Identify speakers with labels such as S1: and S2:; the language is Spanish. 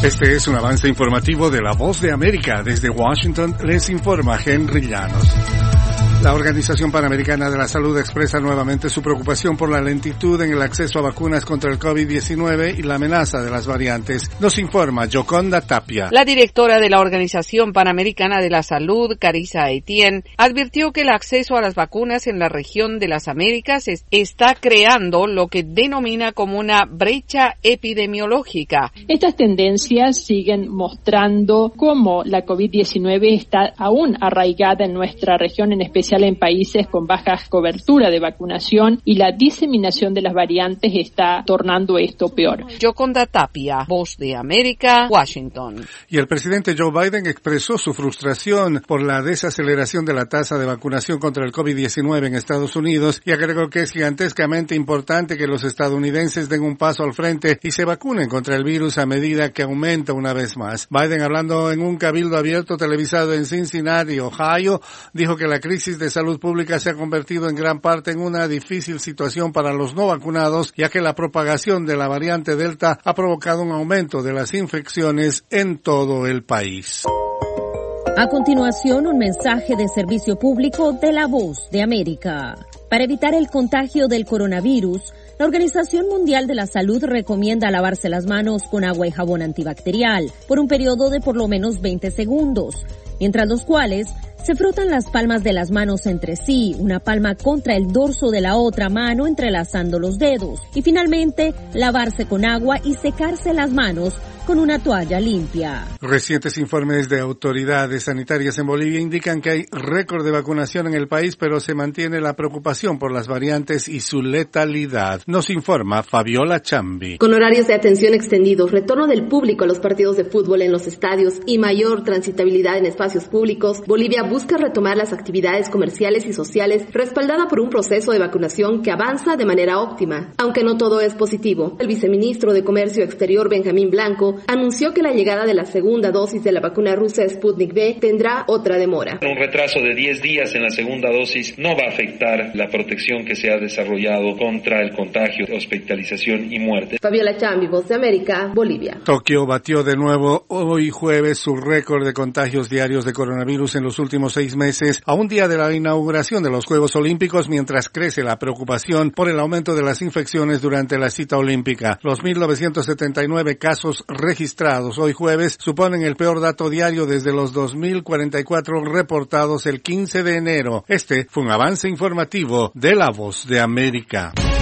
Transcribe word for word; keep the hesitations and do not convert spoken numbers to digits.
S1: Este es un avance informativo de La Voz de América. Desde Washington les informa Henry Llanos. La Organización Panamericana de la Salud expresa nuevamente su preocupación por la lentitud en el acceso a vacunas contra el COVID diecinueve y la amenaza de las variantes. Nos informa Yoconda Tapia.
S2: La directora de la Organización Panamericana de la Salud, Carissa Etienne, advirtió que el acceso a las vacunas en la región de las Américas es, está creando lo que denomina como una brecha epidemiológica.
S3: Estas tendencias siguen mostrando cómo la COVID diecinueve está aún arraigada en nuestra región, en especial en países con baja cobertura de vacunación, y la diseminación de las variantes está tornando esto peor.
S2: Yoconda Tapia, Voz de América, Washington.
S1: Y el presidente Joe Biden expresó su frustración por la desaceleración de la tasa de vacunación contra el COVID diecinueve en Estados Unidos y agregó que es gigantescamente importante que los estadounidenses den un paso al frente y se vacunen contra el virus a medida que aumenta una vez más. Biden, hablando en un cabildo abierto televisado en Cincinnati, Ohio, dijo que la crisis de salud pública se ha convertido en gran parte en una difícil situación para los no vacunados, ya que la propagación de la variante Delta ha provocado un aumento de las infecciones en todo el país.
S4: A continuación, un mensaje de servicio público de La Voz de América. Para evitar el contagio del coronavirus, la Organización Mundial de la Salud recomienda lavarse las manos con agua y jabón antibacterial por un periodo de por lo menos veinte segundos, mientras los cuales se frotan las palmas de las manos entre sí, una palma contra el dorso de la otra mano entrelazando los dedos, y finalmente lavarse con agua y secarse las manos con una toalla limpia.
S1: Recientes informes de autoridades sanitarias en Bolivia indican que hay récord de vacunación en el país, pero se mantiene la preocupación por las variantes y su letalidad. Nos informa Fabiola Chambi.
S5: Con horarios de atención extendidos, retorno del público a los partidos de fútbol en los estadios y mayor transitabilidad en espacios públicos, Bolivia busca retomar las actividades comerciales y sociales respaldada por un proceso de vacunación que avanza de manera óptima. Aunque no todo es positivo, el viceministro de Comercio Exterior, Benjamín Blanco, anunció que la llegada de la segunda dosis de la vacuna rusa Sputnik V tendrá otra demora.
S6: Un retraso de diez días en la segunda dosis no va a afectar la protección que se ha desarrollado contra el contagio, hospitalización y muerte.
S5: Fabiola Chambi, Voz de América, Bolivia.
S1: Tokio batió de nuevo hoy jueves su récord de contagios diarios de coronavirus en los últimos seis meses, a un día de la inauguración de los Juegos Olímpicos, mientras crece la preocupación por el aumento de las infecciones durante la cita olímpica. Los mil novecientos setenta y nueve casos registrados hoy jueves suponen el peor dato diario desde los dos mil cuarenta y cuatro reportados el quince de enero. Este fue un avance informativo de La Voz de América.